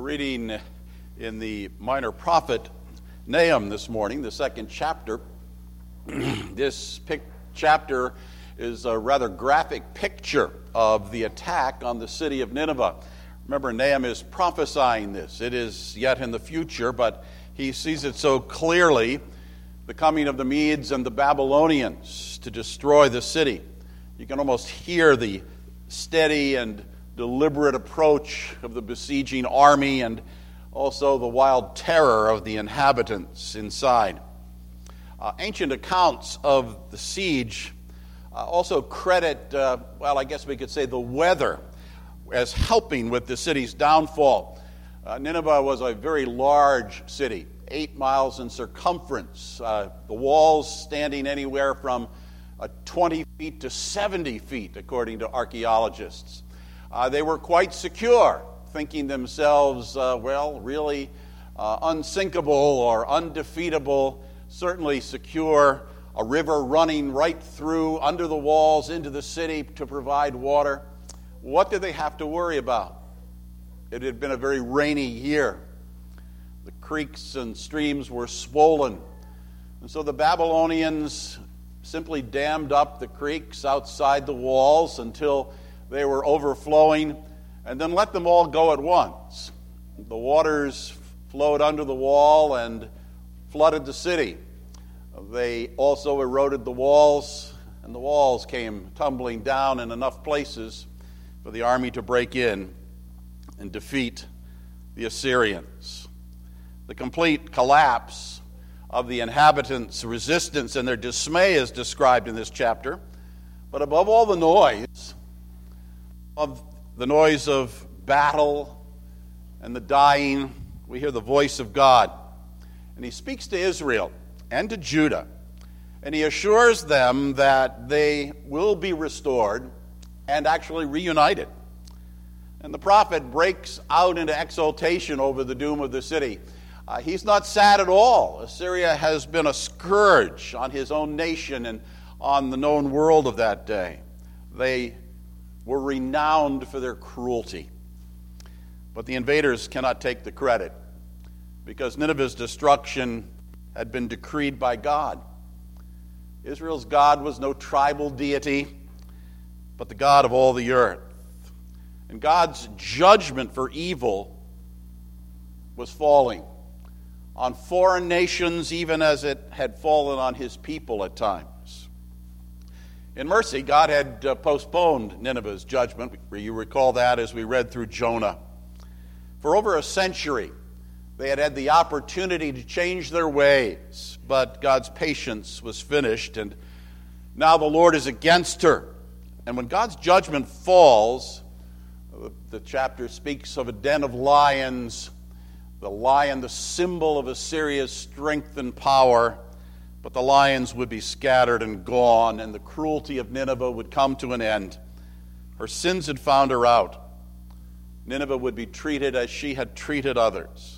reading in the minor prophet Nahum this morning, the second chapter. This chapter is a rather graphic picture of the attack on the city of Nineveh. Remember, Nahum is prophesying this. It is yet in the future, but he sees it so clearly, the coming of the Medes and the Babylonians to destroy the city. You can almost hear the steady and deliberate approach of the besieging army and also the wild terror of the inhabitants inside. Ancient accounts of the siege also credit, I guess we could say the weather as helping with the city's downfall. Nineveh was a very large city, 8 miles in circumference. The walls standing anywhere from 20 feet to 70 feet, according to archaeologists. They were quite secure, thinking themselves, really unsinkable or undefeatable, certainly secure, a river running right through, under the walls, into the city to provide water. What did they have to worry about? It had been a very rainy year. The creeks and streams were swollen. And so the Babylonians simply dammed up the creeks outside the walls until they were overflowing, and then let them all go at once. The waters flowed under the wall and flooded the city. They also eroded the walls, and the walls came tumbling down in enough places for the army to break in and defeat the Assyrians. The complete collapse of the inhabitants' resistance and their dismay is described in this chapter. But above all the noise of battle and the dying, we hear the voice of God. And he speaks to Israel and to Judah, and he assures them that they will be restored and actually reunited. And the prophet breaks out into exultation over the doom of the city. He's not sad at all. Assyria has been a scourge on his own nation and on the known world of that day. They were renowned for their cruelty. But the invaders cannot take the credit, because Nineveh's destruction had been decreed by God. Israel's God was no tribal deity, but the God of all the earth. And God's judgment for evil was falling on foreign nations, even as it had fallen on his people at times. In mercy, God had postponed Nineveh's judgment. You recall that as we read through Jonah. For over a century, they had had the opportunity to change their ways, but God's patience was finished, and now the Lord is against her. And when God's judgment falls, the chapter speaks of a den of lions, the lion, the symbol of Assyria's strength and power. But the lions would be scattered and gone, and the cruelty of Nineveh would come to an end. Her sins had found her out. Nineveh would be treated as she had treated others.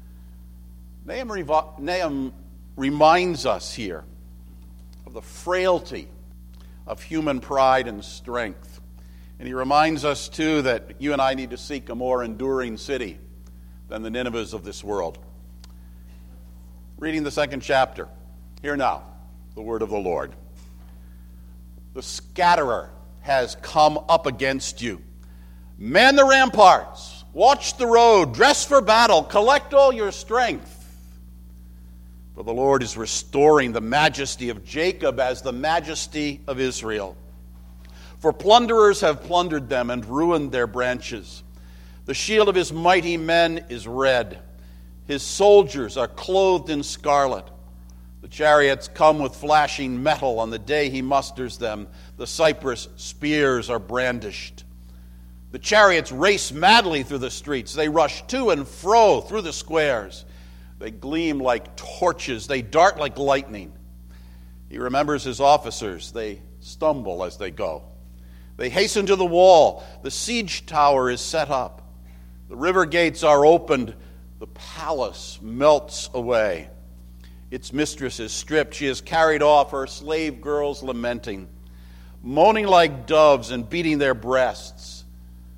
Nahum reminds us here of the frailty of human pride and strength. And he reminds us, too, that you and I need to seek a more enduring city than the Ninevehs of this world. Reading the second chapter. Hear now the word of the Lord. The scatterer has come up against you. Man the ramparts, watch the road, dress for battle, collect all your strength. For the Lord is restoring the majesty of Jacob as the majesty of Israel. For plunderers have plundered them and ruined their branches. The shield of his mighty men is red. His soldiers are clothed in scarlet. The chariots come with flashing metal on the day he musters them. The cypress spears are brandished. The chariots race madly through the streets. They rush to and fro through the squares. They gleam like torches. They dart like lightning. He remembers his officers. They stumble as they go. They hasten to the wall. The siege tower is set up. The river gates are opened. The palace melts away. Its mistress is stripped. She is carried off, her slave girls lamenting, moaning like doves and beating their breasts.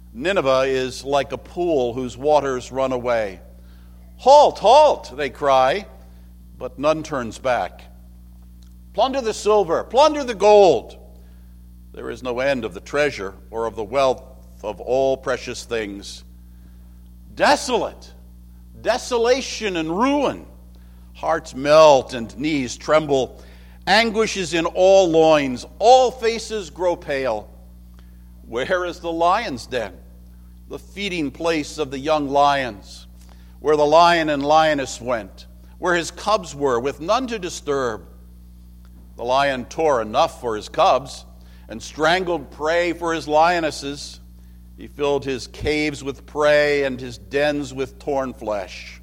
Nineveh is like a pool whose waters run away. Halt, halt, they cry, but none turns back. Plunder the silver, plunder the gold. There is no end of the treasure or of the wealth of all precious things. Desolate, desolation and ruin. Hearts melt and knees tremble. Anguish is in all loins. All faces grow pale. Where is the lion's den, the feeding place of the young lions, where the lion and lioness went, where his cubs were, with none to disturb? The lion tore enough for his cubs and strangled prey for his lionesses. He filled his caves with prey and his dens with torn flesh.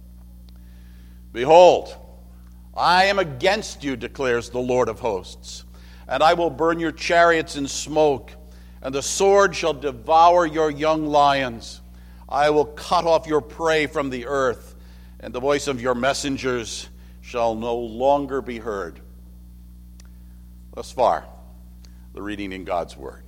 Behold, I am against you, declares the Lord of hosts, and I will burn your chariots in smoke, and the sword shall devour your young lions. I will cut off your prey from the earth, and the voice of your messengers shall no longer be heard. Thus far, the reading in God's Word.